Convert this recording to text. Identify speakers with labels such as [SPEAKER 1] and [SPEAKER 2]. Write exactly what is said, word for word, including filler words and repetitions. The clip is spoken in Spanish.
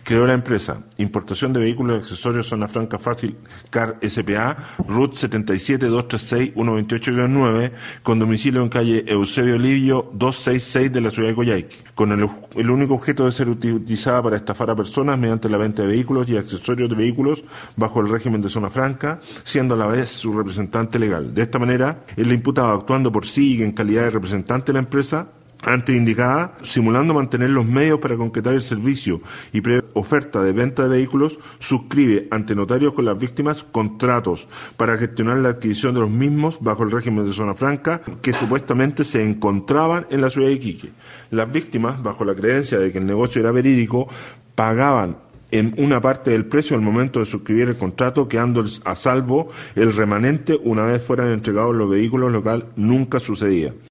[SPEAKER 1] Creó la empresa Importación de Vehículos y Accesorios Zona Franca Fácil Car S P A, R U T setenta y siete, doscientos treinta y seis, ciento veintiocho nueve, con domicilio en calle Eusebio Livio doscientos sesenta y seis de la ciudad de Coyhaique, con el, el único objeto de ser utilizada para estafar a personas mediante la venta de vehículos y accesorios de vehículos bajo el régimen de Zona Franca, siendo a la vez su representante legal. De esta manera, el imputado, actuando por sí y en calidad de representante de la empresa antes indicada, simulando mantener los medios para concretar el servicio y oferta de venta de vehículos, suscribe ante notarios con las víctimas contratos para gestionar la adquisición de los mismos bajo el régimen de Zona Franca que supuestamente se encontraban en la ciudad de Iquique. Las víctimas, bajo la creencia de que el negocio era verídico, pagaban en una parte del precio al momento de suscribir el contrato, quedando a salvo el remanente una vez fueran entregados los vehículos, lo cual nunca sucedía.